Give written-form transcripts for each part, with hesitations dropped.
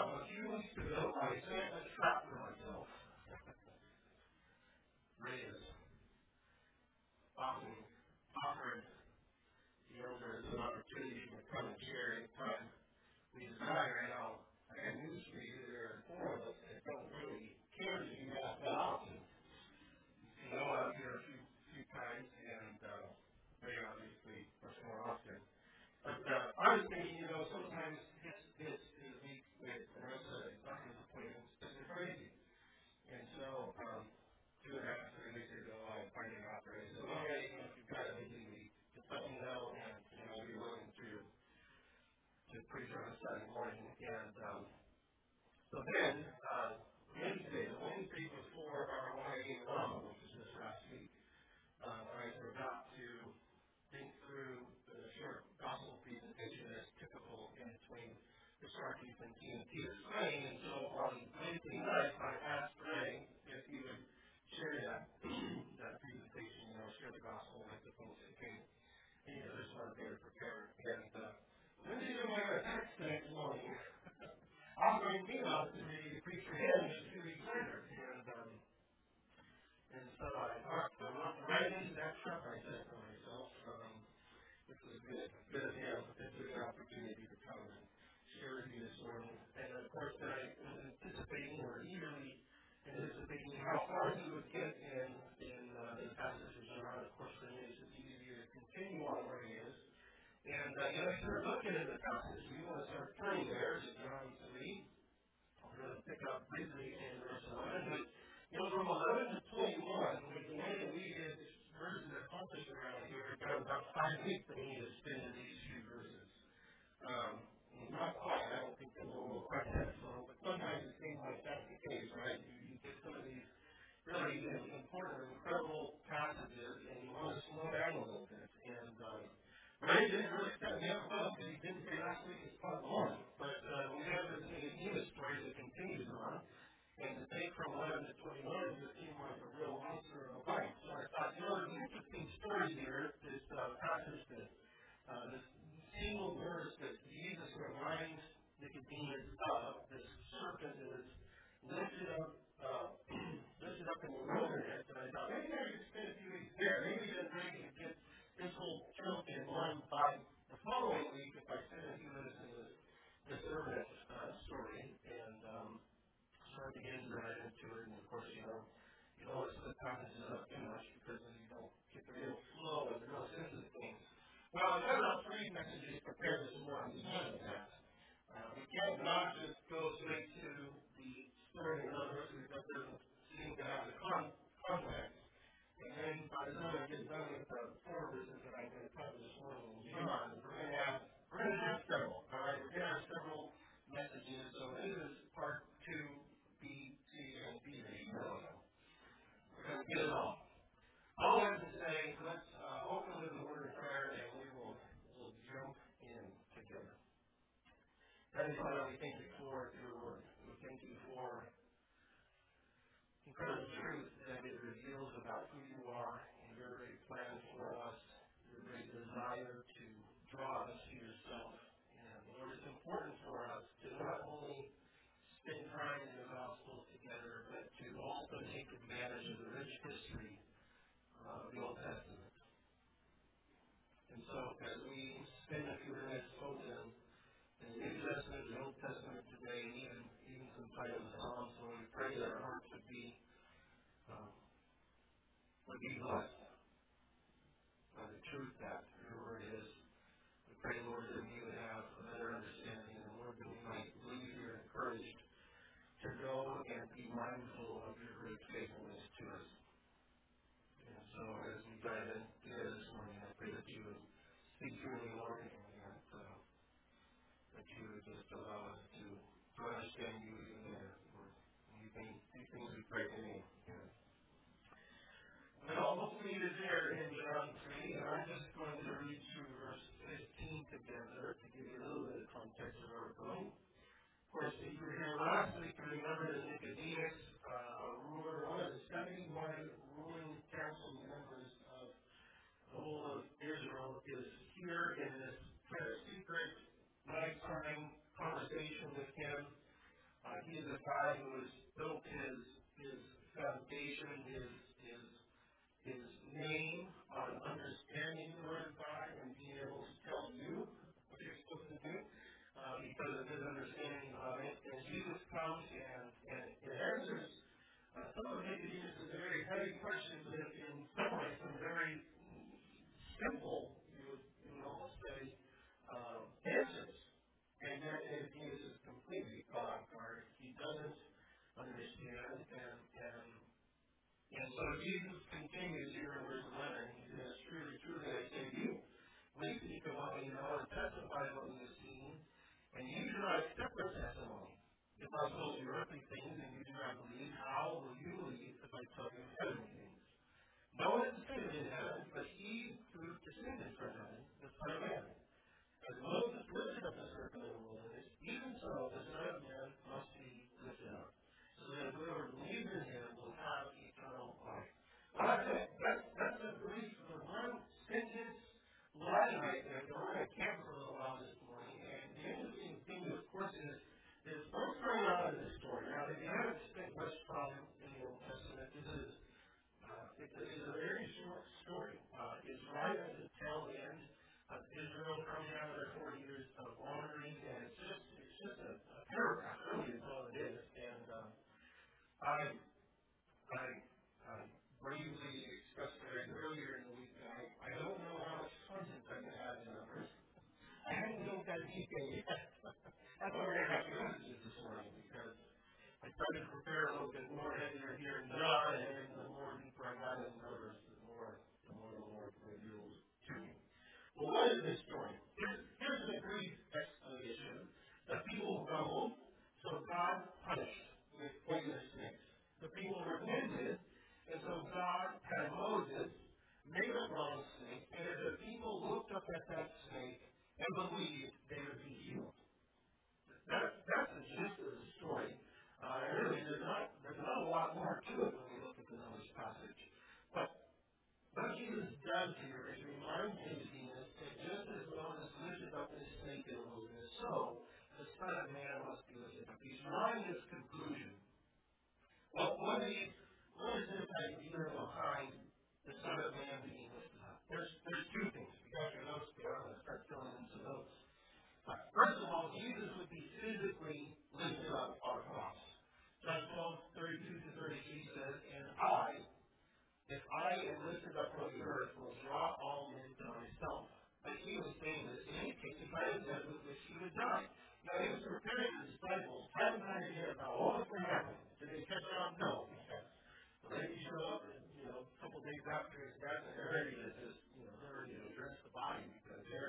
a few weeks ago, I set a trap for myself. Ray is often offered the elders an opportunity to come and share anytime we desire. Now, I got news for you. There are four of us that don't really care to do that often. You know, out here a few times, and Ray obviously much more often. But I was thinking, sometimes this week with Marissa and doctor's appointments, this is crazy. And so, 2.5, 3 weeks ago, I finally got there. I said, all right, if you've got a busy week, just let me know, and I'll be willing to preach on a Sunday morning. And so then, the Wednesday before our 1 a.m. Rama, which was this last week, I forgot to think through the short gospel presentation as typical in between the Sharkies and TNT is playing. And so on Wednesday night, I asked Ray if he would share that presentation, share the gospel with the folks that came. And just wanted to prepare. And when did you get a text the next morning offering me an opportunity to preach for him just 2 weeks later? And so I walked right into that truck. I said to myself, this was good. Good of him. This is an opportunity to come and share with you this morning. And of course, I was anticipating or eagerly anticipating how far he would get in the passage of John. Of course, for me, it's just easier to continue on where he is. And if you're looking at the passage, we want to start turning there to John 3. We're going to pick up briefly in verse 11. But from 11 to 21, with the way that we get verses accomplished around here, we've got about 5 weeks that we need to spend in these few verses. Not quite. I don't think that we'll quite that slow, but sometimes it seems like that's the case, right? You get some of these really important or incredible passages, and you want to slow down a little bit. And Ray didn't really set me up well because he didn't say last week is part 1. But we have this Nicodemus story that continues on. And to take from 11 to 21 just seemed like a real monster of a bite. So I thought, there's an interesting story here, this passage, this single verse that Jesus reminds Nicodemus of, this serpent that is lifted up in the wilderness. And I thought, maybe I could spend a few weeks there. Maybe then I could get this whole chunk in one by the following week if I spend a few minutes in the serpent story. And start to get right into it, and of course, you don't want to split passages up too much because then you don't get the real flow and the real sense of things. Well, I've got about 3 messages prepared this morning because of that. We can't not just go straight to the story in other words, because that doesn't seem to have the context. And then by the time I get done with the 4 verses that I'm going to cover this morning in John, we're going to have several. All right, we're going to have several messages. So this is part 2. B, C, and D. We're going to get it all. All I have to say, let's open with a word of prayer, and we'll jump in together. Heavenly Father, we thank you for your word. We thank you for incredible truth that it reveals about who you are and your great plan for us, your great desire to draw us to yourself. And Lord, it's important for us to not only spend time in the gospel together, but to also take advantage of the rich history of the Old Testament. And so, as we spend a few minutes both in the New Testament, the Old Testament today, and even some time in the Psalms, Lord, we pray that our hearts would be blessed by the truth that your word is. We pray, Lord, that we would have a better understanding, and Lord, that we might leave here encouraged to go and be mindful of your great faithfulness to us. And so as we dive in together this morning, I pray that you would speak through me, Lord, and that you would just allow us to understand you even better. These things we pray to me. Well, what we need is there in John 3, and I'm just going to read through verse 15 together to give you a little bit of context of where we're going. Of course, if you were here last week, you remember that Nicodemus, a ruler, one of the 71 ruling council members of the whole of Israel, is here in this kind of secret nighttime conversation with him. He is a guy who has built his foundation, his name on understanding the Word of God and being able to tell you what you're supposed to do because of his understanding of it. And Jesus comes and it answers some of Nicodemus' very heavy questions in some ways some very simple, you would almost say, answers. And yet Nicodemus is completely caught off guard. He doesn't understand and so Jesus continues here in verse 11. He says, truly, truly, I say to you, we speak of what we know and testify of what we have seen, and you do not accept our testimony. If I told you earthly things and you do not believe, how will you believe if I tell you heavenly things? No one is ascended in heaven, but he who descended from heaven, the Son of Man. As Moses lifted up the serpent in the wilderness, even so the Son of Man must be lifted up, so that whoever believes in him will have eternal life. Well, that's a brief, the one sentence line right there that we're going to camp for a little while this morning. And the interesting thing, of course, is what's going on in this story. Now, if you haven't spent much time in the Old Testament, this is it's a very short story. It's right at the tail end of Israel coming out of their 40 years of wandering, and it's just a paragraph, really, is all it is. And I bravely expressed it earlier in the week that I don't know how much content I can have in numbers. I haven't looked at anything yet. That's why we're going to have messages this morning, because I tried to prepare a little bit more heavier here in John, and the more deeper I got in numbers, the more the Lord reveals to me. Well, what is this story? Here's a brief explanation. The people grumbled, so God punished with poisonous snakes. The people repented, and so God had Moses make a bronze snake, and if the people looked up at that snake and believed, they would be healed. That's the gist of the story. Really, there's not a lot more to it when we look at the Numbers passage. But what Jesus does here is remind Nicodemus that just as Moses lifted up his snake in the wilderness, so the Son of Man must be lifted up. He's drawing his conclusion. Well, what is this idea behind the Son of Man being lifted up? There's two things. If you got your notes there, I'm going to start filling in some notes. First of all, Jesus would be physically lifted up on a cross. John 12:32-33 says, and if I am lifted up from the earth, will draw all men to myself. But he was saying this in any case, if I had death with which he would die. Now, he was preparing the disciples, had an idea about all that's going to happen. Did they catch on? No. The lady showed up, and, a couple days after his death, and they're ready to address the body, because they're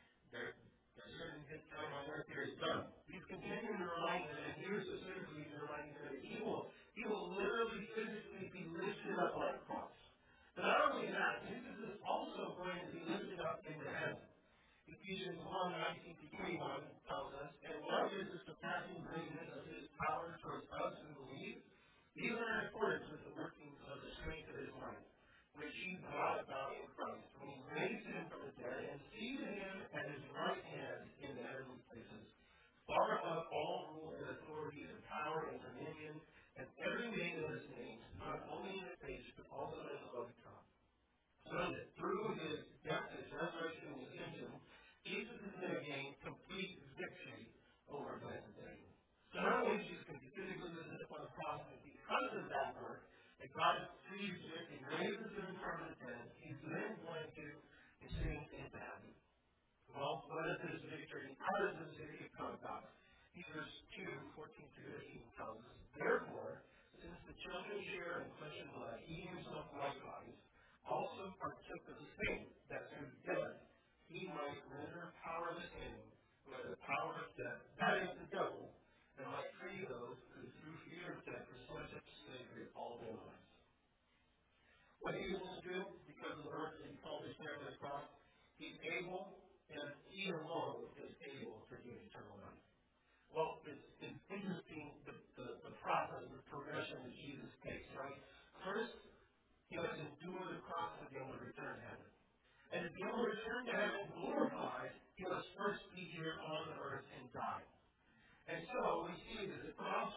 certain his time on earth here is done. He's continuing to remind them, and here's specifically reminding them that he will literally, physically be lifted up on a cross. But not only that, Jesus is also going to be lifted up into heaven. Ephesians 1:19-21 tells us, and what is the surpassing greatness of his power towards us who believe? These are in accordance with the workings of the strength of his might, which he brought about in Christ, when he raised him from the dead and seated him at his right hand in the heavenly places, far above all rule and authority and power and dominion, and every name that is named, not only in the age, but also in the glory to come. So that through his death, his resurrection, and ascension, Jesus is going to gain complete victory over death and Satan. So not only is Jesus going to be physically lifted up on the cross, but because of that work, that God is pleased with and raises him from the dead, he's then going to ascend into heaven. Well, what is this victory? How does this victory come about? Hebrews 2:14-15 tells us, therefore, since the children share in flesh and blood, he himself likewise also partook of the same, that through death he might render powerless him who has the power of death, that is the devil, and might free those who through fear of death were subject to slavery all their lives. What he was to do, because of the work that he called his family to the cross, he's able, and he alone is able to give eternal life. Well, it's interesting the process, the progression that Jesus takes, right? First, he must endure the cross to be able to return to heaven. And to be able to return to heaven glorified, he must first be here on earth and die. And so we see that the cross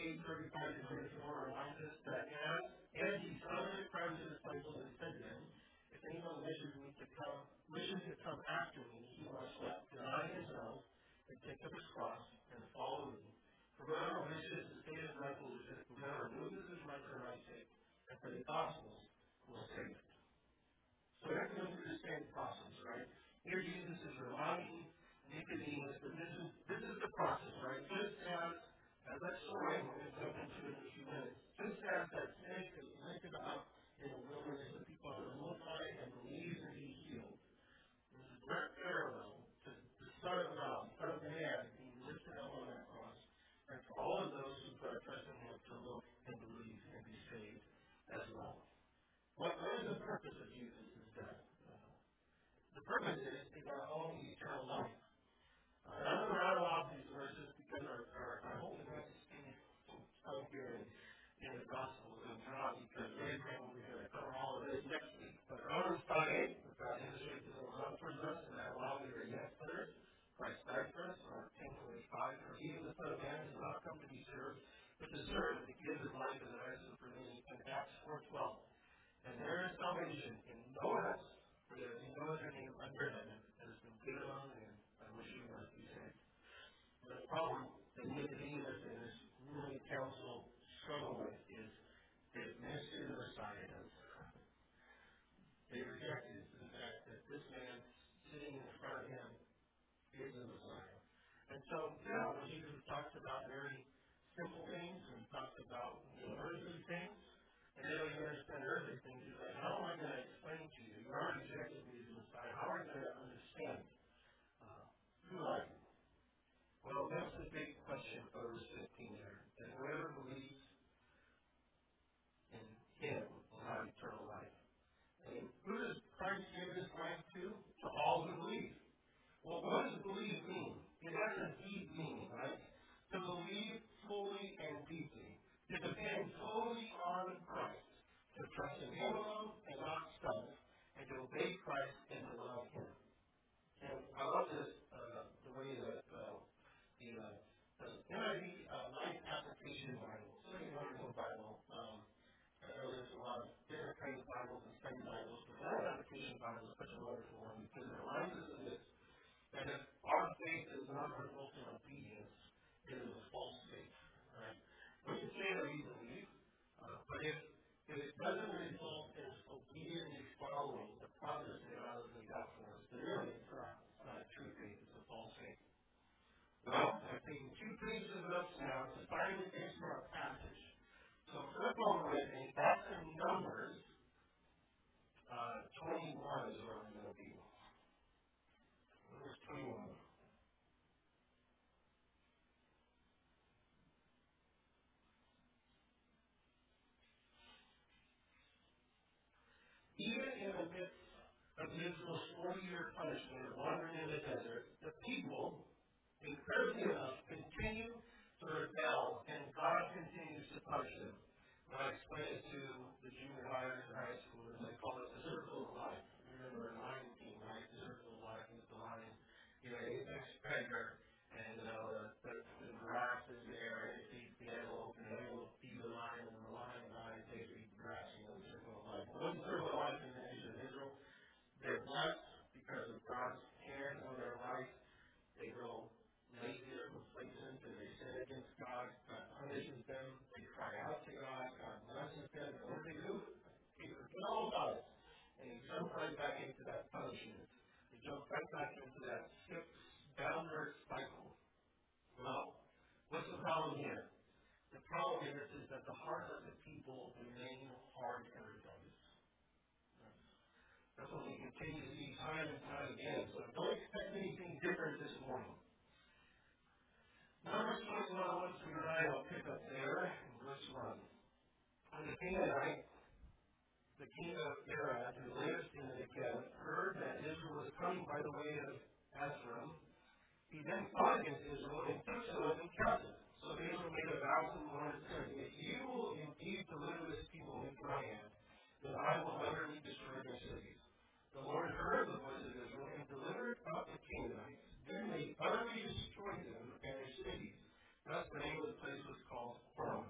8:35 to 34 reminds us that as he started Christ his disciples and said to them, if anyone wishes to come after me, he must deny himself and take up his cross and follow me. For whoever wishes to save his life will lose it. Whoever loses his life for my sake and for the gospel will save it. So we have to go through the same process, right? Here Jesus is reminding Nicodemus that this is the process, right? Just as that story we're going to jump into in a few minutes, just as that snake is lifted up in the wilderness of people who look on it and believe and be healed. This is direct parallel to the Son of God, the Son of Man, being lifted up on that cross. And for all of those who put our trust in Him to look and believe and be saved as well. What is the purpose of Jesus' death? The purpose is our own eternal life. I'm going to rattle off these verses because our whole event is out here in the Gospels of John, because we're going to cover all of this next week. But Romans 5:8, which God demonstrates His love towards us, and that while we were yet sinners, Christ died for us, or 10:25, for even the Son of Man has not come to be served, but to serve, and to give His life as a ransom for many, in Acts 4:12. And there is salvation in no one else, for there is no other name under heaven that has been given among men by which we must be saved. The problem that Nicodemus and his ruling council struggle with is they missed who the Messiah is. They rejected the fact that this man sitting in front of him is the Messiah. And so, when Jesus talks about very simple things, and he talks about earthly things, and they don't even understand earthly things, he's like, how am I going to explain to you? You already rejected me as the Messiah. How are you going to understand who I am? Well, that's the big question for verse 15 there. That whoever believes in Him will have eternal life. And who does Christ give His life to? To all who believe. Well, what does believe mean? It has a deep meaning, right? To believe fully and deeply. To depend fully on Christ. To trust in Him alone and not self. And to obey Christ and to love Him. And I love this, the way that the NIV Life Application Bible, such a wonderful Bible. I know there's a lot of different kinds of Bibles and study Bibles, but the Life Application Bible is such a wonderful one because it reminds us of this, that if our faith is not result in obedience, it is a false faith. Right? We can say that we believe, but if it doesn't result in obediently following the process that God has laid out for us, then really it's not a true faith, it's a false faith. Well, I've taken 2 pages of notes now to find the text for our passage. So flip over with me. That's in Numbers 21 is where we're going to be. Numbers 21. Even in the midst of Israel's 40-year punishment of wandering in the desert, the people, incredibly enough, continue to rebel, and God continues to punish them. When I explain it to the junior hires and high schoolers, I call it the circle of life. Remember in Lion King, right? The circle of life with the lion, apex predator, and the grass is there, and it feeds the antelope, and the antelope feeds the lion, and the lion takes to eat the grass. The circle of life. One circle of life in the nation of Israel. They're blessed because of God's hand on their life. They grow lazy or complacent, and they sin against God. God punishes them. They cry out to God. God blesses them. And what do? They forget all about it. And they jump right back into that punishment. They jump right back into that downward cycle. Well, what's the problem here? The problem is that the hearts of the people remain hard and rebellious. That's what we continue to see time and time again. So don't expect anything different this morning. Numbers 21, 1 through 9, I'll pick up there in verse 1. And the Canaanite, the king of Arad, who lives in the Negev, heard that Israel was coming by the way of Azram. He then fought against Israel and took some of them captive. So Israel made a vow to the Lord, saying, if you will indeed deliver this people into my hand, then I will utterly destroy their cities. The Lord heard the voice of Israel and delivered up the Canaanites. Then they utterly destroyed them and their cities. Thus the name of the place was called Hormah.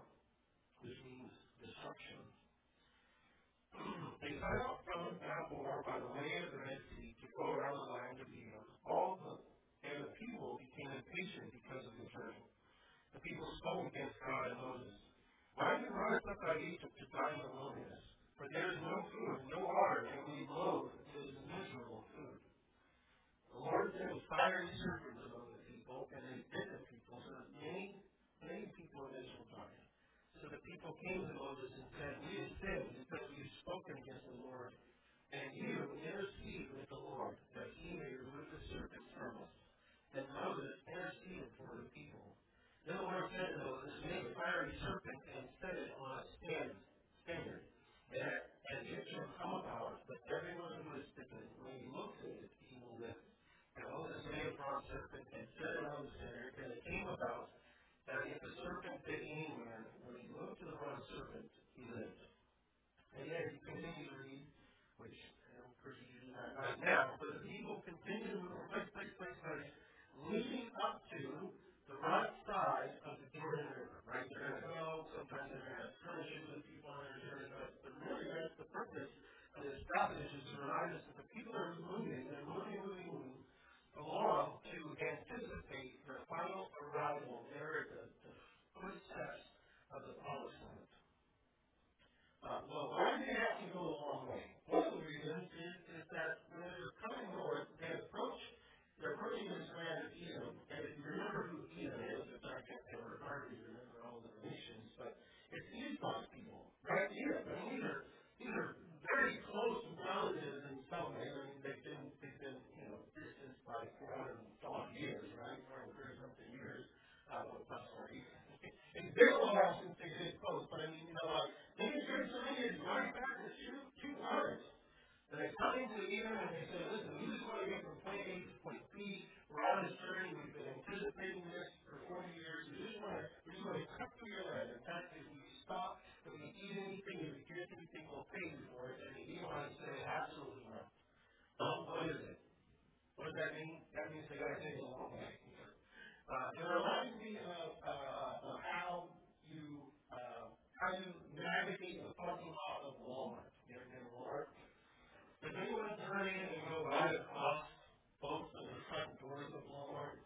spoke against God and Moses. Why did you run us up out of Egypt to die in the wilderness? For there is no food, no water, and we loathe this miserable food. The Lord sent fiery serpents among the people, and they bit the people, so that many people of Israel died. So the people came to Moses and said, we have sinned because we have spoken against the Lord. And you intercede with the Lord, that he may remove the serpents from us. And Moses interceded for the people. Then the Lord said to Moses, make a fiery serpent and set it on a standard. And it shall come about that everyone who is bitten, when he looks at it, he will live. And Moses made a bronze serpent and set it on the standard. And it came about that if the serpent bit any man, when he looked to the bronze serpent, he lived. And yet he continued to read, which I don't encourage you to do that right now, but the people continued to move from place, leading up to the right side of the Jordan River. Right? They're going to go, sometimes they're going to have skirmishes with people on their journey, but really that's the purpose of this passage is to remind us that the people are moving, they're moving along to anticipate their final arrival there at the footsteps of the promised land. Well, why do they have to go a long way? One of the reasons is that when they're coming north, they're approaching this land of Edom. And if you remember who Edom is, it's not going to ever hard to remember all the nations, but it's Esau's people, right? Edom. I mean, these are very close relatives in some way. I mean, they've been distanced by 400 years, right? 430 something years. Sorry. It's been a while since they did close, but I mean, they hear so many years right back to two words. And they come into Edom and they say, listen, we just want to get from point A to point B. We're on this journey. We've been anticipating this for 40 years. We just want to cut through your land. In fact, if we stop, if we eat anything, if we get anything, we'll pay you for it. And the Edomites say, absolutely not. What is it? What does that mean? That means they got to take a long way. It reminds me of how you navigate the parking lot of Walmart. You ever been to Walmart? If anyone turn in and go right across both of the front doors of Walmart,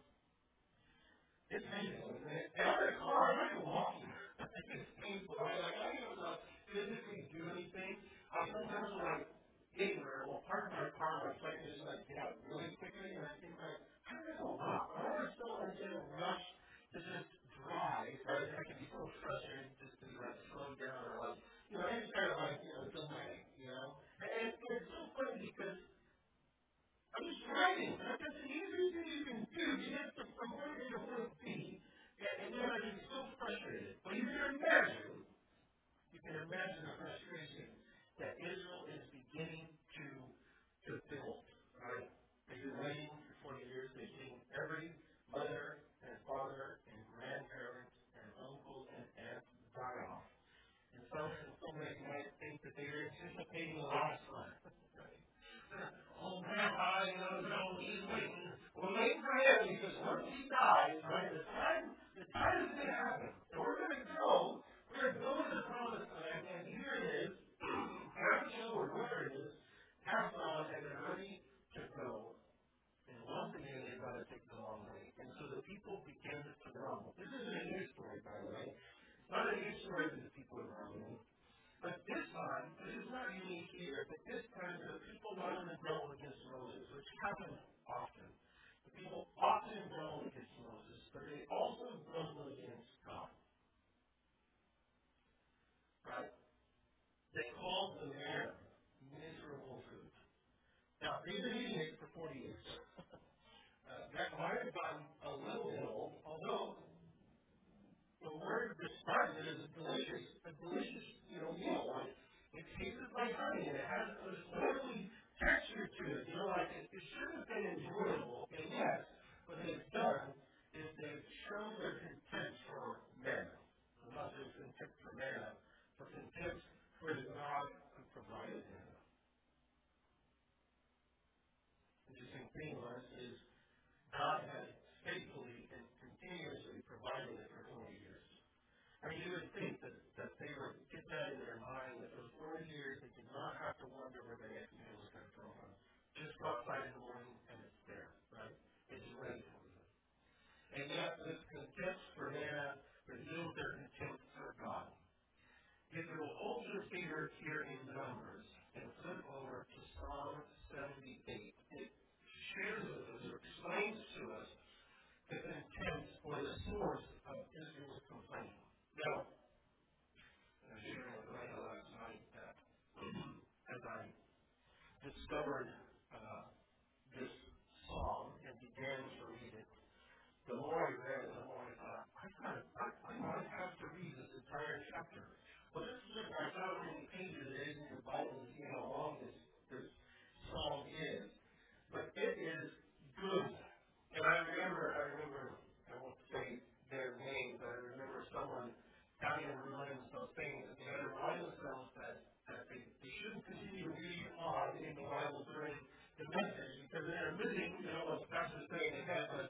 it's painful, isn't it? And I'm in a car, I'm not even walking. It's painful, right? Like, I don't know physically do anything. I sometimes will, anywhere, will park my car, my place, just get out really quickly, and I think, how do I go walk? Why am I still in a rush to just drive, right? I can be so frustrated just to slow down or any kind of delay, And it's so funny because I'm just driving. That's the easiest thing you can do. You get from point A to point B, and yet I get so frustrated. But you can imagine the frustration that Israel is beginning to build, right? They've been waiting for 40 years. They've seen every mother and father and grandparent and uncle and aunt die off. And some might think that they were anticipating the last one. Oh, Grandpa, he's waiting. We're waiting for him because once he dies, right, the time is going to happen. And we're going to go to the promised land, and here it is, Rachel or where it is, passed on, and they're ready to go. And once again, they've got to take the long way. And so the people begin to grumble. This isn't a news story, by the way. It's not a news story that the people are grumbling. But this time, this is not unique here, but this time the people not only grumble against Moses, which happens often. The people often grumble against Moses, but they also grumble against God. Right? They called the manna miserable food. Now, they've been eating it for 40 years. That might have gotten a little bit old, although the word describes it as a delicious meal. It tastes like honey, and it has a lovely texture to it. It should have been enjoyable, and yes, what they've done is they've shown their contempt for manna. Not just contempt for manna, but contempt for the God who provided manna. Interesting thing is God has faithfully and continuously provided it for 40 years. I mean, you would think that they would get that in their mind that for 40 years they did not have to wonder where the next meal was going to come from. Just go outside in the morning and it's there, right? It's ready for you. And yet, this contempt for manna reveals over here in Numbers and flip over to Psalm 78, it shares with us or explains to us the intent or the source of Israel's complaint. Now, I was sharing with Leah last night that as I discovered this psalm and began to read it, the more I read it, the more I thought, I might have to read this entire chapter. Well, this is just like how many pages it is in the Bible to see how long this psalm is. But it is good. And I remember, I won't say their names, but I remember someone having to remind themselves saying that they had to remind themselves that they shouldn't continue to read on in the Bible during the message because they're missing, what the pastor's saying ahead. But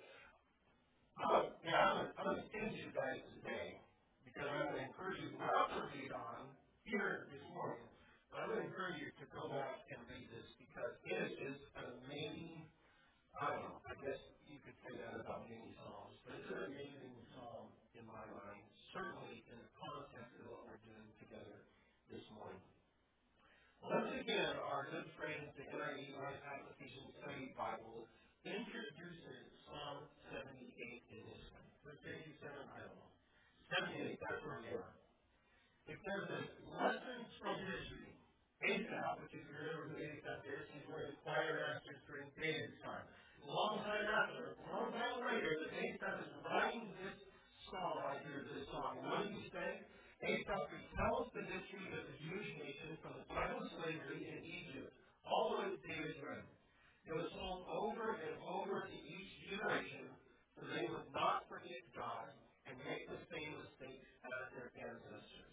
I'm going to send you guys today because I'm going to encourage you not to read on here this morning. But I'm going to encourage you to go back and read this because it is an amazing, I guess you could say that about many psalms, but it's an amazing psalm in my mind, certainly in the context of what we're doing together this morning. Once again, our good friend, the NIV Life Application Study Bible, introduces Psalm 78 in this one. Or 87, I don't know. 78, that's where we are. It says this, lessons from history. Asaph, which if you remember who Asaph is, he's one of the choir masters during David's time. A long time later, Asaph is writing this song right here, this song. What did he say? Asaph retells the history of the Jewish nation from the time of slavery in Egypt all the way to David's reign. It was told over and over to each generation so they would not forget God and make the same mistakes as their ancestors.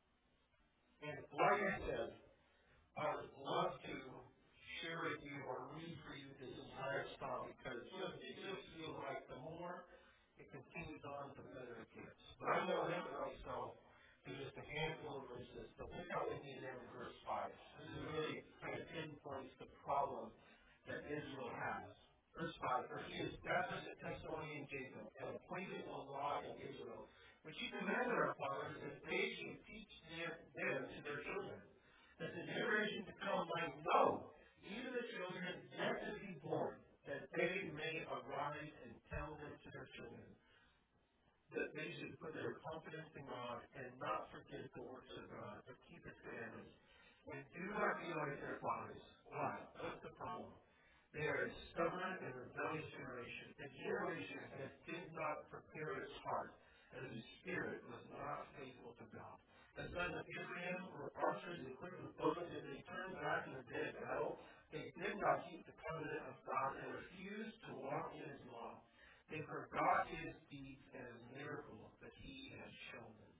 And like I said, I would love to share with you or read for you this entire psalm because it just feels like the more it continues on, the better it gets. But I'm going to limit myself to just a handful of verses. So pick out with me there in verse 5. This is really kind of pinpoints the problem that Israel has. Verse 5, for he established a testimony in Jacob and appointed a law in Israel, which he commanded our fathers that they should teach them to their children, that the generation to come might know, even the children yet to be born, that they may arise and tell them to their children, that they should put their confidence in God and not forget the works of God, but keep His commandments. And do not be like their fathers. Why? What's the problem? They are a stubborn and rebellious generation, a generation that did not prepare its heart, and whose spirit was not faithful to God. The sons of Abraham were archers equipped with bows, and they turned back in the day of battle. They did not keep the covenant of God and refused to walk in His law. They forgot His deeds and His miracles that He had shown them.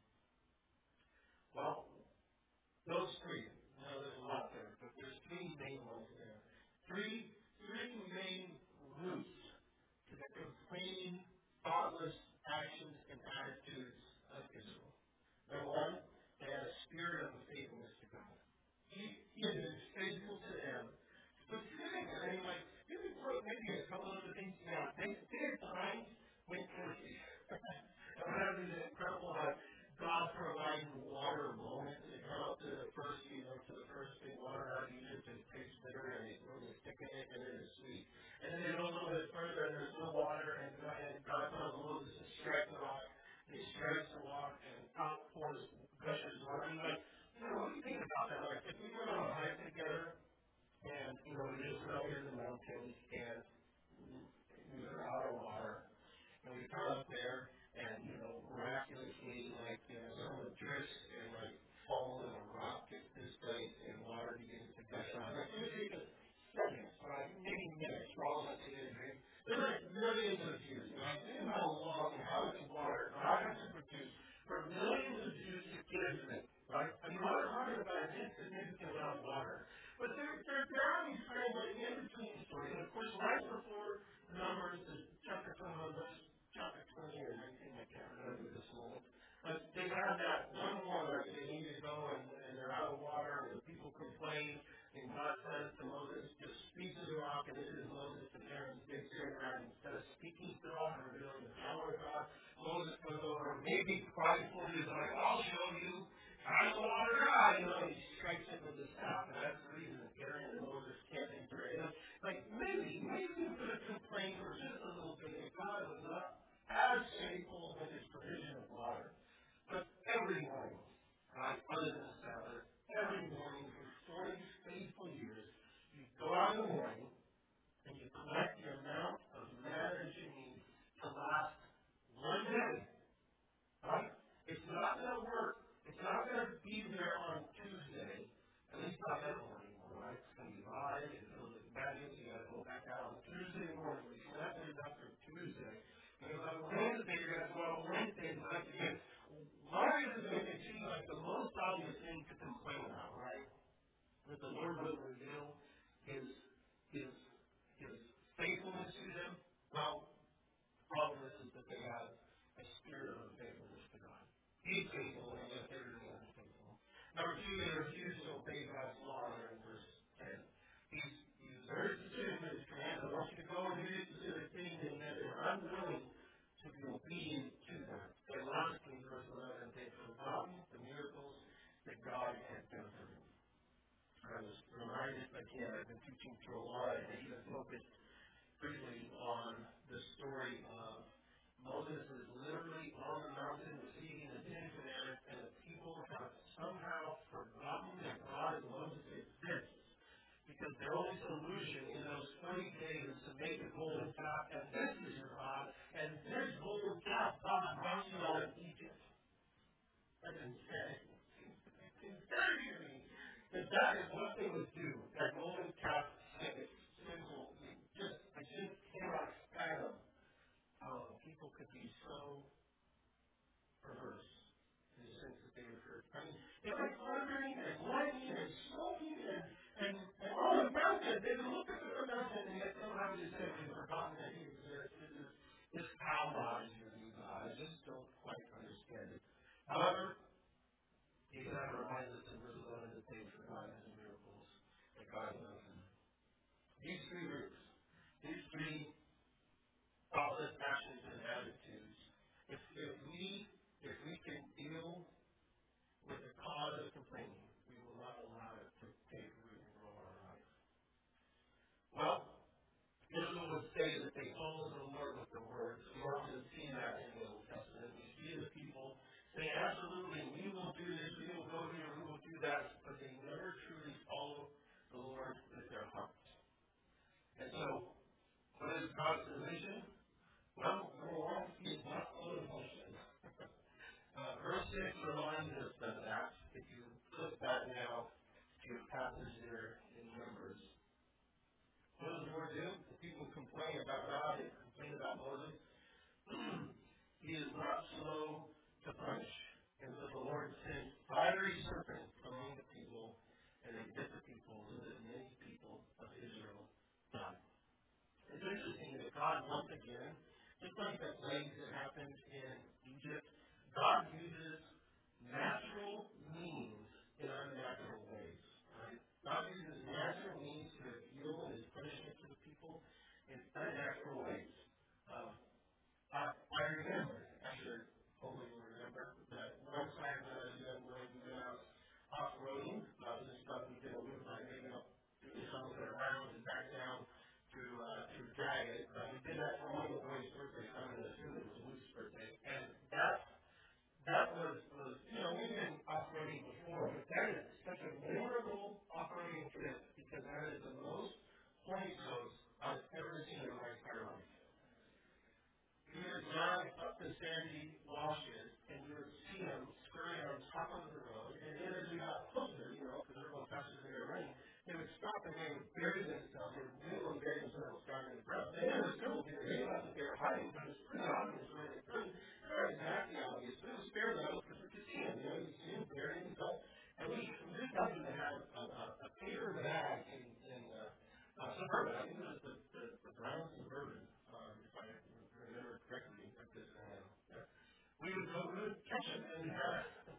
Well, those three. Now there's a lot there, but there's three main ones there. Three main roots to the complaining, thoughtless actions and attitudes of Israel. Number one, they had a spirit of unfaithfulness to God. He had been faithful to them. Specifically, you can put maybe a couple of other things down. Their times went empty. I'm having this incredible God providing water moment to come up to the first big water out of Egypt and it tastes bitter and they throw the stick in it and it is sweet. And then they go a little bit further and there's no water and God tells Moses to strike the rock. He strikes the rock and out pours gushes water. And what do you think about that? Like if we went on a hike together and we just went up here in the mountains and we were out of water and we come up there and miraculously someone drifts and falls in a rock gets displaced and water begins to gush on. It would take us seconds, maybe minutes for all of us to get in here. They're millions of years. Think about how long and how much water God has to produce for millions of Jews to get into it. Right? I mean, we're talking about an insignificant amount of water. But there are these kind of in-between stories. And of course, right before Numbers is chapter 21, chapter 20 or 19, I can't remember this moment. But they have that one water they need to go and they're out of water and the people complain and God says to Moses, just speak to the rock, and this is Moses and Aaron's big turnaround. Instead of speaking to the rock and revealing the power of God, Moses goes over, maybe pridefully is like, I'll show you. I'm the water guy. He strikes Lord will reveal his his his faithfulness to them. Well, the problem is that they have a spirit of unfaithfulness to God. He's faithful, and yet they're unfaithful. Number two, they refuse to obey God's law in verse 10. He's very specific in his command. I want you to go and do these specific things, and yet they're unwilling to be obedient to them. And lastly, verse 11, they've forgotten the miracles that God had done for them. I was reminded again, I've been teaching through a lot, and even focused briefly on the story of Moses is literally on the mountain receiving the Ten Commandments, and the people have somehow forgotten that God and Moses exists, because their only solution in those 40 days is to make a golden calf, and this is your God, and this golden calf God brought you out of Egypt. That's insane. It's insane to me that is what they would do. That golden calf symbol, I just cannot fathom how people could be so perverse in the sense that they would hurt. I mean, they're like thundering and lightning and smoking and on the mountain. They would look at the mountain, and yet somehow they said they've forgotten that he exists. This cow God is your new God. I just don't quite understand it. However, he kind of reminds us in verse 11 that they've forgotten his miracles that God has done. These three groups, these three thoughtless actions and attitudes, if we can deal with the cause of complaining, we will not allow it to take root and grow in our life. Well, Israel would say that they follow the Lord with their words. We often see that in the Old Testament. We see the people say, absolutely, we will do this, we will go here, we will do that, but they never truly follow the Lord with their hearts. And so, what is God's position? Well, number one, he is not full of emotion. Verse 6 reminds us of that. If you flip that now to a passage there in Numbers. What does the Lord do? The people complain about God, they complain about Moses. He is not slow to punish. And so the Lord sent fiery serpents among the people, and they bit the people, so that many people of Israel died. It's interesting that God, once again, just like the plagues that happened in Egypt, God uses natural means in unnatural ways. Right? God uses natural means to reveal his punishment to the people in unnatural ways. I remember, actually, hopefully you remember, that one time when I was young, when we went out off-roading, this stuff we did a little bit, maybe up doing some of it around and back down to drag it. We did that for one of the boys' birthdays. I'm going to assume it was Luke's birthday. And that was we've been off-roading before, but that is such a memorable off-roading trip because that is the most horny coast I've ever seen in my entire life. We would drive up the sandy washes, and we would see them scurrying on top of the road, and then as we got closer, because they're going faster than they're running, they would stop and they would bury themselves, they would literally bury themselves down in the grass. And it was still there. They thought that they were hiding, but it was pretty obvious where they were. It's not exactly obvious, but it was fairly obvious because we could see them. You see them burying themselves. And we just happened to have a paper bag in Suburban. I think it was the brown Suburban, if I remember correctly. We would catch them and have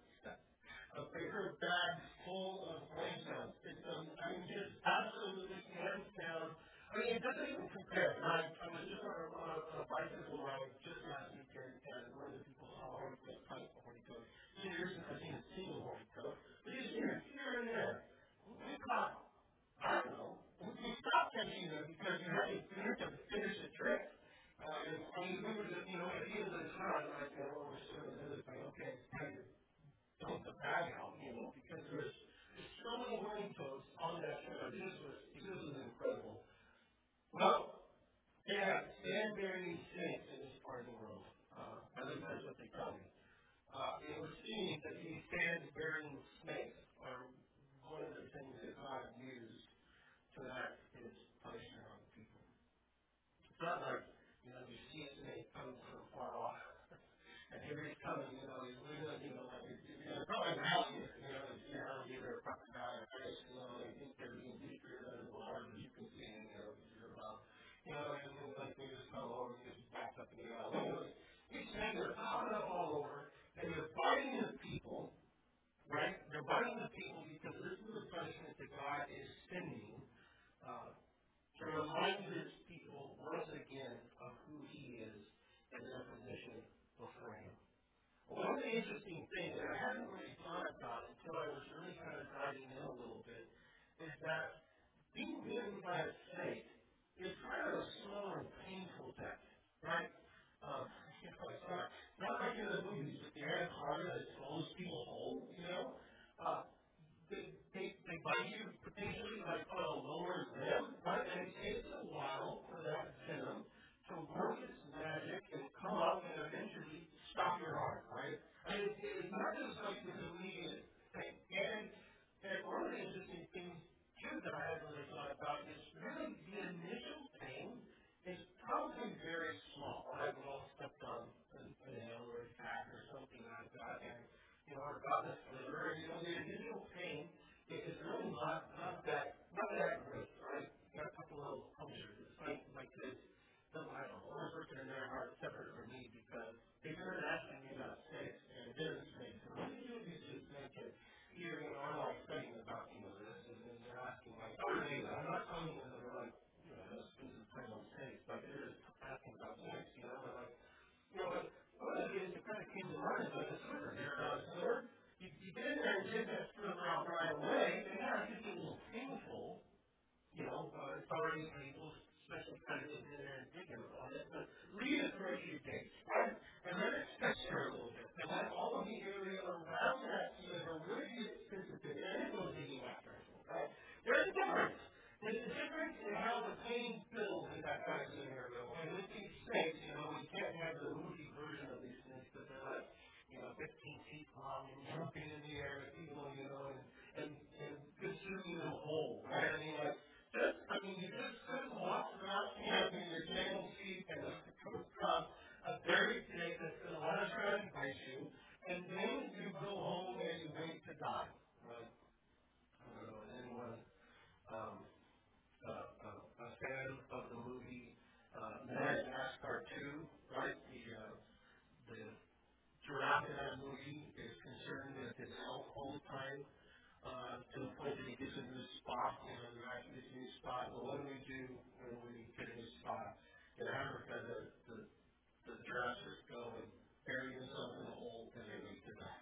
a paper bag full of flame sounds. Just absolutely hands down. It doesn't even compare. I was just on a bicycle ride just last weekend, and one of the people saw a horny toad. Years since I've seen a single horny toad. But you see it here and there. We caught, I don't know, we stopped catching them because you had to finish the trip. We were just, at the end of the time, like, we're sort of this thing, okay, it's time to dump the bag out, because there's so many horny toads on that trip. This was incredible. Well, they have sand-bearing snakes in this part of the world. At least that's what they tell me. It would seem that these sand-bearing snakes are one of the things that God used to enact his punishment on the people. It's not like, you see a snake coming from far off, and here he's coming, he's wiggling, like, probably an alligator, you see an alligator or crocodile, or fish, they think they're being and then like they just come over and just back up and get out. Anyways, he's saying they're popping up all over, and they're biting the people, right? They're biting the people because this is the punishment that God is sending to remind his people once again of who he is and their position before him. Well, one of the interesting things that I hadn't really thought about until I was really kind of diving in a little bit is that being bitten by a snake is kind of a slow and painful death, right? It's not like in the movies with the anaconda that swallows people whole, you know? Uh, they bite you potentially like on a lower limb, right? And it takes a while for that venom to work its magic and come up and eventually stop your heart, right? I mean, it's not just like this immediate thing. And one of the interesting things, too, that I hadn't really thought about is really the initial pain is probably very small. Right? We all stepped on a nail or a tack or something like that, and our gut is liver. The initial pain is really not that great, right? You got a couple of little punctures. It's like my kids, I don't know, always working in their heart separate from me because they started asking me about snakes and venomous snakes. And what do you do with these snakes? And either I'm like studying about this, and then they're asking like, oh, I'm not telling them that they're like, this is playing on snakes, but they're just asking about snakes, they're like, but one of the things that kind of came to mind is like a sliver. Sliver, you get in there and get that sliver out right away, and yeah, it can be a little painful, it's already painful, especially kind of getting in there and digging on it, but leave it for a few days, right? And let it fester a little bit, and let all of the area around that sliver really get sensitive, and it goes digging after it, right? There's a difference. There's a difference in how the pain feels in that kind of scenario. And with these snakes, we can't have the movie version of these snakes, but they're like, 15 feet long and jumping in the air at people, and consuming them whole, right? You just couldn't walk around camp in your tangled feet and come across a buried snake that's going to want to try and bite you, and then you go home and you wait to die, right? I don't know, is anyone a fan of the movie Madagascar 2, right? The giraffe in that movie is concerned with his health all the time to the point that he gets a new spot. The guy gets a new spot. But what do we do when we get a new spot? In Africa, the giraffes just go and bury themselves in a hole and they wait to die.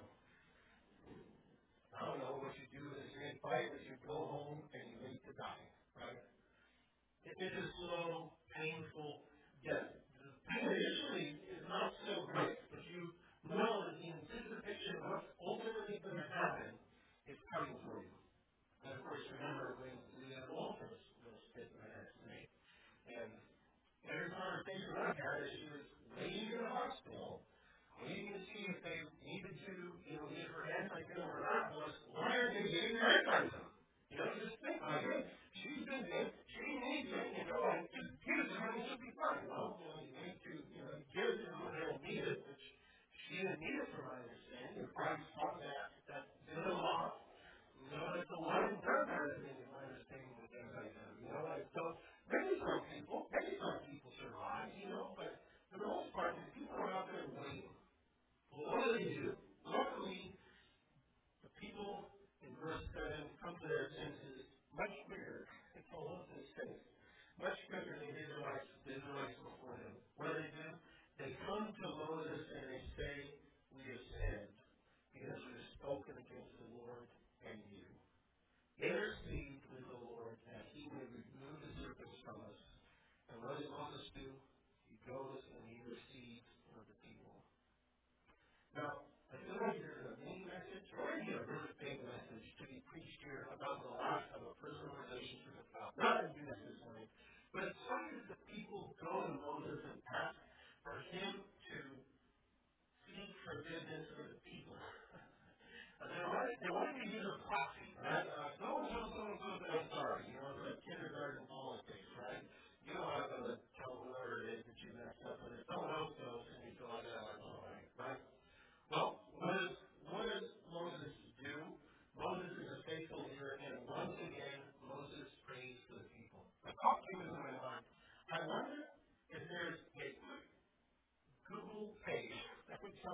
I don't know what you do with a snake bite, but you go home and you wait to die, right? It is a slow, painful death. The pain initially is not so great, but you know that the anticipation of what's ultimately going to happen is coming for you. And of course, remember when Leanne Walters was bitten by that snake, and every conversation I had is she was waiting in the hospital, waiting to see if they needed to, give her antivenom or not, was why are they getting her antivenom? Just think about it. She's been bit, she needs it, and just give it to her and she'll be fine. Well, you need to, give it to her when they don't need it, which she didn't need it from my understanding. You probably saw that venom off. It's a one and done kind of thing, in my understanding with antivenom. So maybe some people survive, but for the most part, the people are out there waiting. Well, what do? Luckily, the people in verse 7 come to their senses much quicker. It's all of this faith. Much quicker than the Israelites before them. What do? They come to Moses and they say, we have sinned because we have spoken against the Lord and you. Intercede with the Lord that he may remove the serpents from us. And what does Moses do? He goes and he intercedes for the people. Now, I feel like there's a main message, or maybe a really big message to be preached here about the lack of a personal relationship with God. Not in Genesis, right? But as soon as the people go to Moses and ask for him to seek forgiveness for the people, they wanted to use a proxy, right? Go and tell so-and-so that I'm sorry. It's like kindergarten politics, right? You don't have to tell whoever it is that you messed up, but if someone else goes and you feel like that, I'm all right? Well, what does Moses do? Moses is a faithful leader, and once again, Moses prays for the people. The thought came into my mind.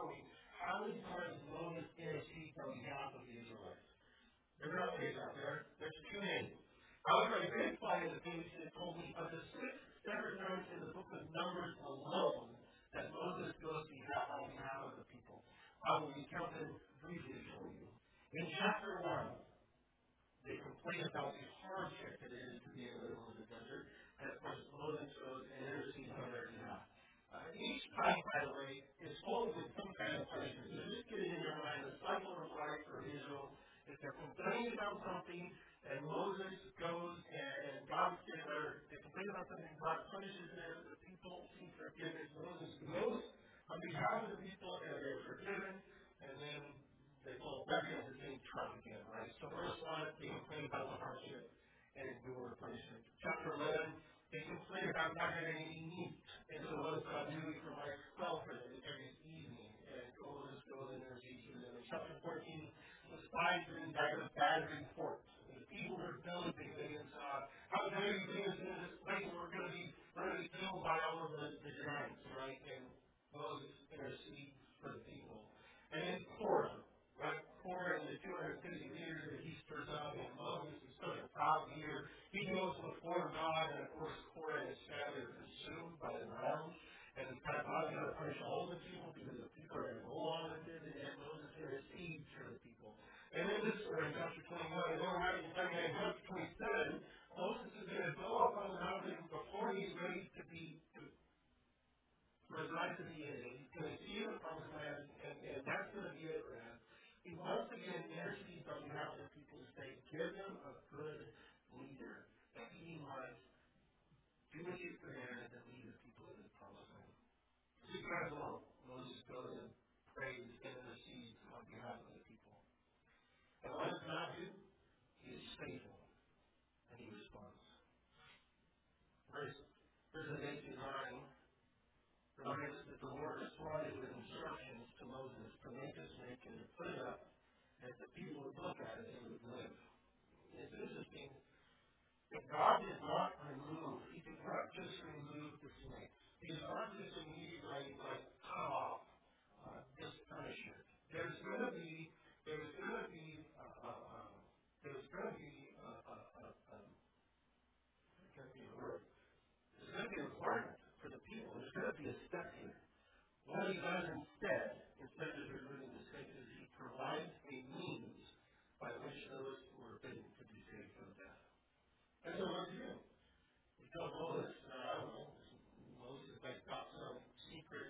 knowing how many times Moses intercedes on behalf of the Israelites. There are updates out there. There's too many. However, I did find the page that told me of the 6 separate times in the book of Numbers alone that Moses goes on behalf of the people. I will recount them briefly for you. In chapter 1, they complain about the hardship that it is to be in the middle of the desert. And of course, Moses goes and intercedes on their behalf. Each time, by the way, is followed with some kind of punishment. So just get it in your mind, the cycle of life for Israel. If they're complaining about something, and Moses goes and God they complain about something, God punishes them, the people seek forgiveness. Moses goes on behalf of the people, and they're forgiven, and then they fall back into the same trap again, right? So verse 1, they complain about the hardship and endure the punishment. Chapter 11, they complain about not having any meat. And so what is God doing for myself every evening? And Moses goes and intercedes for them. In chapter 14, the spies bring back a bad report. And the people are delicate against God. How dare you bring us into this place where we're going to be killed by all of the giants, right? And Moses intercedes for the people. And then Korah. Right? Korah and the 250 leaders that he stirs up, and Moses is such a proud leader. He goes before God, and of course, Korah and his family are consumed by the ground. And in fact, God's going to punish all the people because the people are going to go along with it, and yet Moses intercedes for the people. And then this story, in chapter 21, and then right in chapter 27, Moses is going to go up on the mountain before he's ready for his life to be ended. He's going to see the promised land, and that's going to be it, man. He once again intercedes on behalf of the people to say, give them a good leader, that he might do what he's commanded and lead the people in the promised land. 6 times alone, Moses goes and prays and intercedes on behalf of the people. And what does God do? He is faithful, and he responds. Verse 8 to 9 reminds us that the Lord responded with instructions to Moses to make a snake and to put it up, and if the people would look at it, they would live. It's interesting that God did not he did not just remove the snake. He did not just immediately cut off, just punish it. There's going to be a requirement for the people. There's going to be a step here. What he does instead of removing the snake, is he provides a means by which those who are bidden to be saved from death. And so what does he do? He tells Moses, I don't know, Moses got some secret,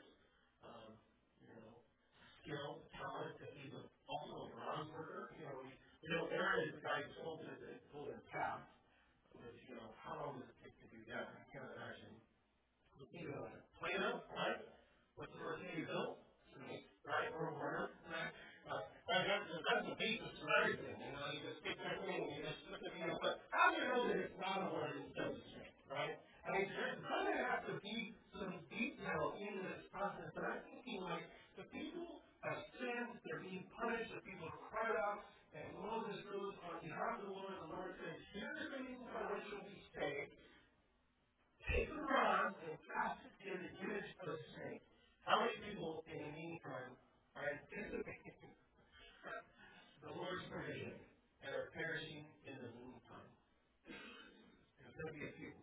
skill, talent, that he's also a bronze worker. We know Aaron is the guy who sold his calf. Which, how long does it take to do that? I can't imagine. Plano, right? What's the first thing you built? Right? Or water, right? That's the basis for everything. You just take that thing and you just look at it. But how do you know that it's not a water and doesn't sink, right? I mean, there's going to have to be some detail in this process. But I'm thinking, the people have sinned, they're being punished, the people have cried out, and Moses goes on behalf of the Lord says, here's the means by which you'll be saved. Take the rod and cast it in the image of a snake. How many people in the meantime are anticipating the Lord's provision and are perishing in the meantime? There's going to be a few.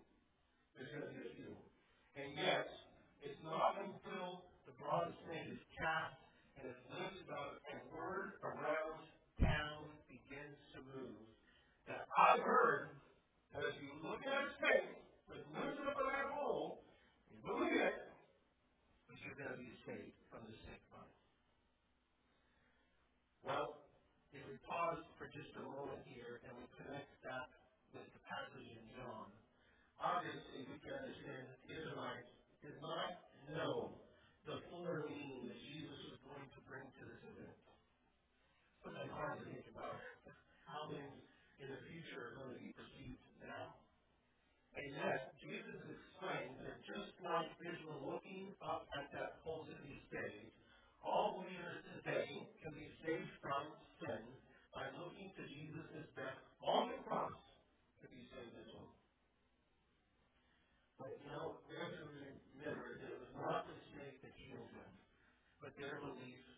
And yet, it's not until the bronze snake is cast and is lifted up and word around town begins to move that I've heard that if you look at its face, it's lifted up in that hole, you believe it, that you're going to be saved from the snake bite. Well, if we pause for just a moment here and we connect that with the passage in John, obviously we can understand that the Israelites did not know the fuller meaning that Jesus was going to bring to this event. Sometimes hard to think about how things in the future are going to be perceived now. And yet, Jesus explains that just like Israel looking up at that pole city stage, all believers today can be saved from sin by looking to Jesus' death on the cross to be saved as well. But we have to remember that it was not the snake that healed them, but their belief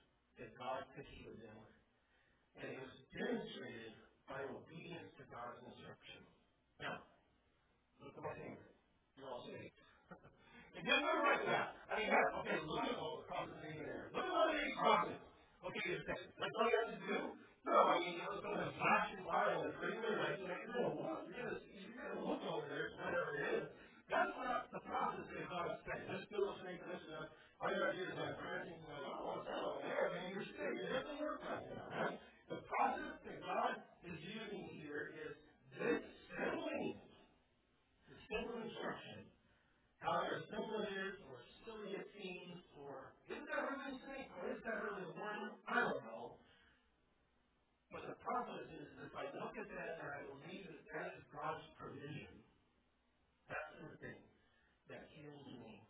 that he was in. And it was demonstrated by obedience to God's instruction. Now, look at my finger. You're all saved. It didn't look like that. I mean, okay, look at all the crosses in there. Look at all the crosses. Okay, that's all you have to do? No, I mean, it was going to flash you by on the freeway, like, you're going to look over there, whatever it is. That's not the process that God expects. Just do a snake, this and that. All you got to do is have branching, like, oh, what's that over there? Man, you're sick. It doesn't work like that, right? The process that God is using here is this simple means, the simple instruction. However simple it is, or silly it seems, or is that really a snake, or is that really a worm? I don't know. But the process is, if I look at that and I believe that that is God's provision, that's the thing that heals me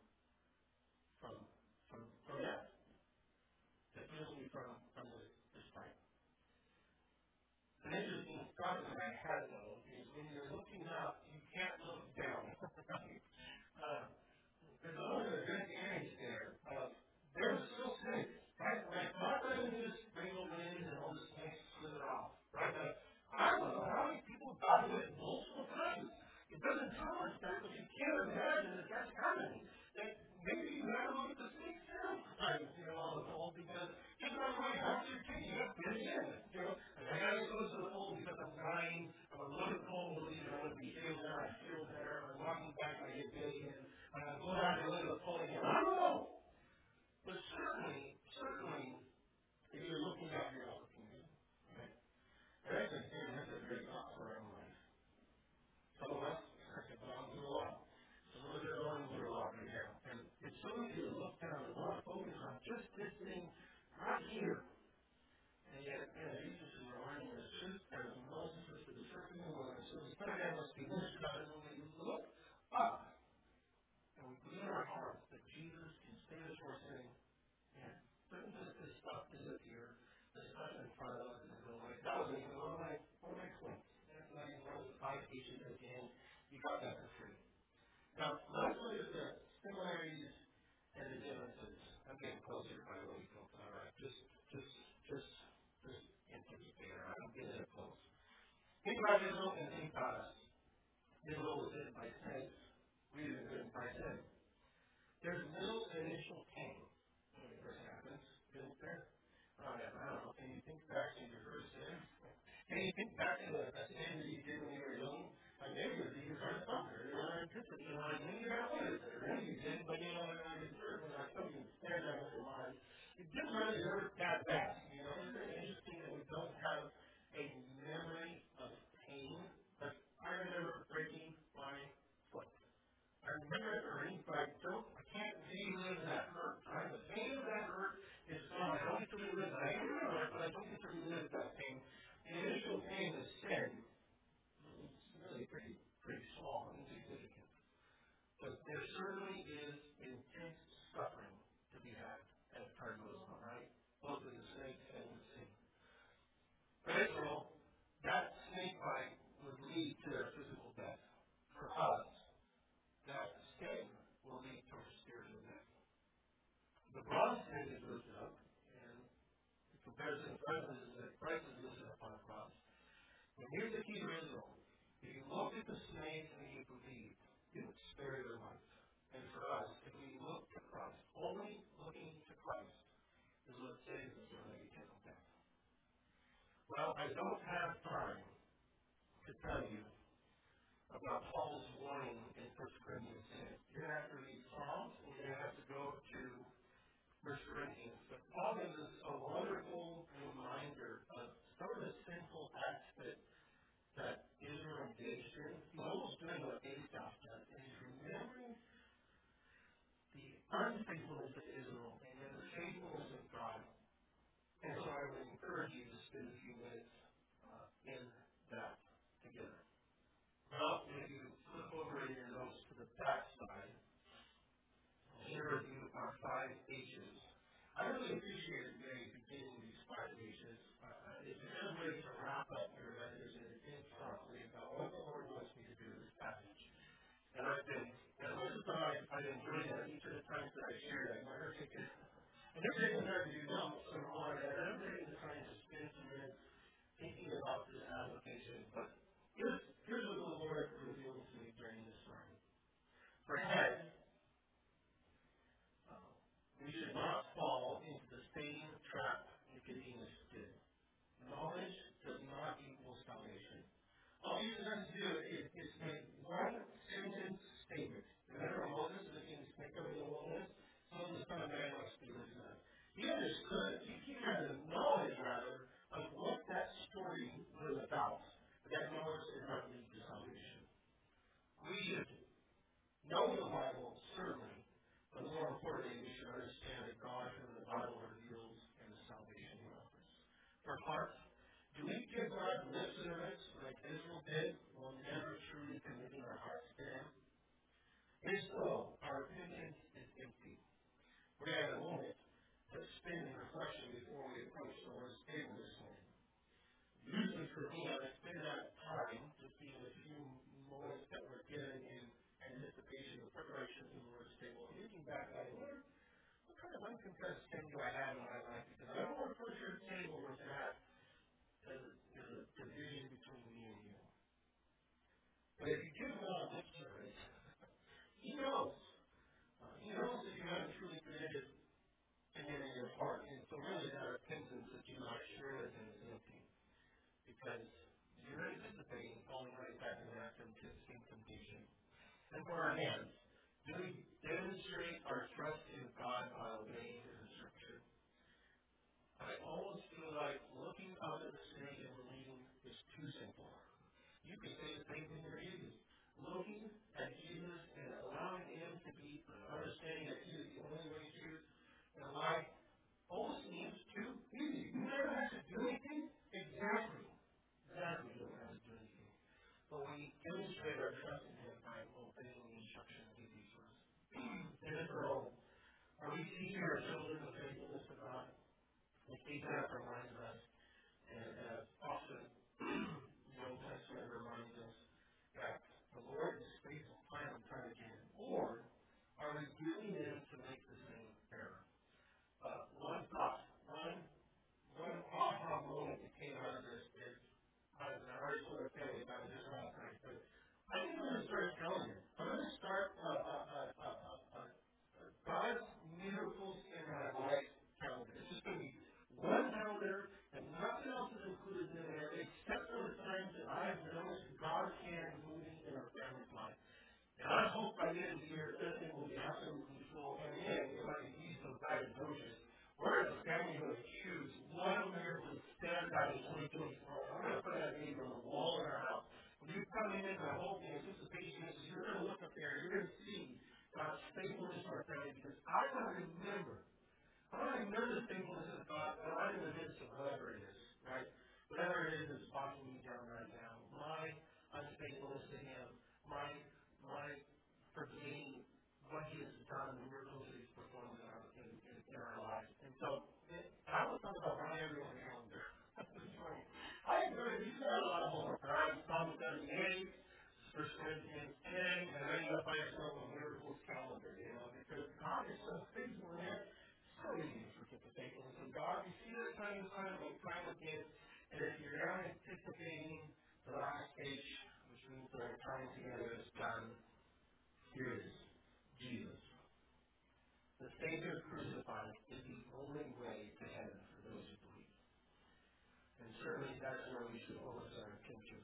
from death. That heals me from this fight. An interesting thought that I had, though, is when you're looking up, you can't look down. There's a little bit of good image there. There was still snakes, right? Like, not letting this wriggle in and all the snakes slither off, right? I don't know how many people died with it multiple times. It doesn't tell us that, but you can't imagine that that's happening. That maybe you have to look at the snakes sometimes, on the pole, because just like my house, you're taking up this in, and I gotta go to the pole because I'm dying. I'm a little cold, I want to be healed there, I feel better. I'm walking back, I get big again. Go down and look at the pole again. I don't know. But certainly, if you're looking up, you're not looking good. Right? That's a great thought for our life. Some of us have gone through a lot. Some of us are going through a lot right now. And it's so easy to look down and want to focus on just this thing right here. And yet, Jesus is reminding us, just as Moses was to the serpent in the wilderness, so the Son of Man must be lifted up, and when we look up, and we believe in our hearts that Jesus can save us from sin, and doesn't just this stuff disappear, the stuff in front of us is going away. That wasn't even one of my points. That's not even one of the 5 pages at the end. You got that for free. Now, let's look at the similarities and the differences. I'm getting closer, by the way, folks. All right, just anticipate. All right, I'm getting it close. Think about Israel and think about us. Israel was hit by snakes. We've been hit by sin. There's little initial pain when it first happens, isn't there? I don't know. Can you think back to your first sin? Can you think back to a sin that you did when you were young? Like maybe it was you were soccer, like maybe you got away with it, or maybe you did, but when I was hurt, when I told you to stand out of your mind, it didn't really hurt that bad. Isn't it interesting that we don't have a memory of pain? Like I remember breaking my foot. I remember it hurting, but I can't relive that hurt. Right? The pain of that hurt is gone. I don't get to relive that. I remember it, but I don't get to relive that pain. The initial pain is sin. It's really pretty small and insignificant. But there certainly is intense suffering to be had as time goes on, right? Both with the snake and the sin. For Israel, that snake bite would lead to their physical death. For us, that sin will lead to our spiritual death. The bronze snake is lifted up, and the comparison of Christ is that Christ is lifted up on the cross. And here's the key to Israel. If you look at the snake and you believe, it would spare your life. And for us, if we look to Christ, only looking to Christ is what saves us from eternal death. Well, I don't have time to tell you about Paul's warning in 1 Corinthians 10. You're going to have to read Psalms, and you're going to have to go to 1 Corinthians. But Paul gives us a wonderful reminder of some of the sinful acts that Israel engaged in. He's almost doing what Asaph does, and he's remembering the unfaithfulness of Israel and then the faithfulness of God. And so I would encourage you to spend a few minutes in that together. Well, if you flip over in your notes to the back side, I'll share with you our 5 H's. I really appreciate Mary beginning these 5 H's. It's a good way to wrap up your message and think properly about what the Lord wants me to do in this passage. And as much as I've enjoyed that, each of the times that I shared, I never take it. I never take the time to do notes or on it. I never take For hearts, do we give God lip service like Israel did while never truly committing our hearts to Him? If so, our opinion is empty. We're at a moment to spend in reflection before we approach the Lord's table this morning. Usually for me, I spend that time just being a few moments that we're given in anticipation of preparation for the Lord's table. Thinking back, Lord, what kind of unconfessed sin do I have in my life? Because I don't want to approach your table with that as a division between me and you. But if you give God lip service, He knows. He knows that you haven't truly committed to Him in your heart. And so really that repentance that you're not sure is empty. Because you're anticipating falling right back into that same temptation. And for our hands, do we demonstrate our trust in God by obeying His instruction? I almost feel like looking up at the snake and believing is too simple. You can say the same thing you're easy. Looking at Jesus and allowing Him to be understanding that He is the only way, truth, and life almost seems too easy. You never have to do anything. Exactly. You don't have to do anything. But we demonstrate our trust in Him by obeying the instructions He gives to us. And as a whole, are we seeing our children the faithfulness of God? The feedback reminds us, and as often the Old Testament reminds us, that the Lord is faithful time and time again. Or are we giving in to make the same error? One thought, one aha moment that came out of this is, I already told our family about this last night, but I think I'm going to start a calendar. I'm going to start God's miracles in my life calendar. It's just going to be one calendar, and nothing else is included in there except for the times that I've noticed God's hand moving in our family's life. And I hope by the end of the year, everything will be absolutely full. And then, if I can use some guided notions, we're as a family going to choose one miracle to stand out in 2024. I'm going to put that name on the wall in our house. When you come in, my hope and anticipation is you're going to look up there, you're going to see God's faithfulness to our family, because I want to remember the faithfulness of God right in the midst of whatever it is, right? Whatever it is that's bogging me down right now. My unfaithfulness to Him, my forgetting what He has done, the miracles that He's performed in our lives. And so, I was talking about my everyone calendar this morning. I agree, you got a lot of homework, right? Psalm 78, 1 Corinthians 10, and then you got to find yourself a miracles calendar, because God is so faithful in it. So easy to forget the faithfulness of God. You see that time and time again. And if you're now anticipating the last stage, which means that our time together is done, here it is, Jesus. The Savior crucified is the only way to heaven for those who believe. And certainly that's where we should focus our attention.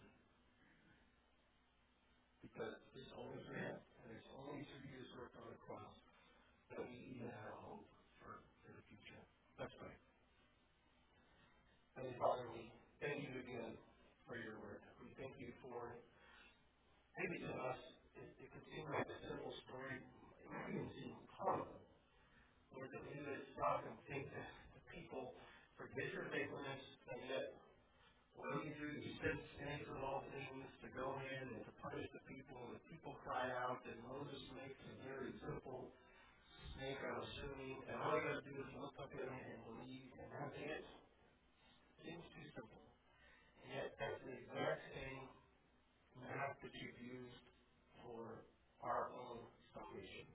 Because it's only for Him, and it's only through His work on the cross that we even have hope for the future. Let's pray. And Father, we thank you again for your word. We thank you for, maybe to us, it could seem like a simple story. It might even seem common. Lord, that we would stop and think that the people forget your faithfulness, and yet what do? You send snakes of all things to go in and to punish the people, and the people cry out, and Moses makes a very simple snake, I'm assuming, and all you got to do is look up at it and believe, and that's it. Seems too simple. And yet, that's the exact same map that you've used for our own salvation.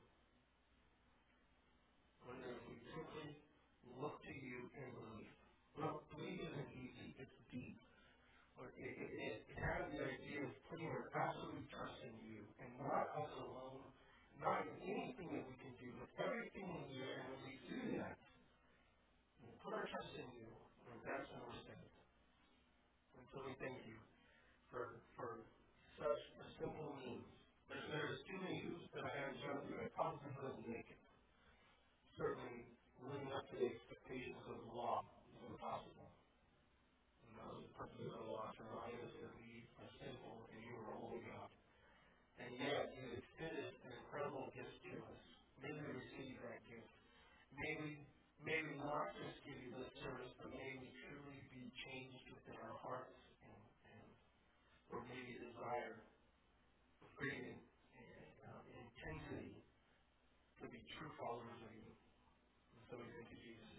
Whether if we simply look to you and believe. Well, believe isn't easy, it's deep. Or it has the idea of putting our absolute trust in you, and not us alone, not in anything that we can do, but everything in you. And when we do that, we put our trust in you, and that's when we're saved. And so we thank you for such a simple means. There's too many hoops that I haven't jumped through. I probably couldn't make it. Certainly, living up to the expectations of the law is impossible. And that was the purpose of the law, to remind us that we are sinful and you are holy God. And yet, you extended an incredible gift to us. May we receive that gift. May we not just give you lip service, but may we truly be true followers of you. So we thank you, Jesus.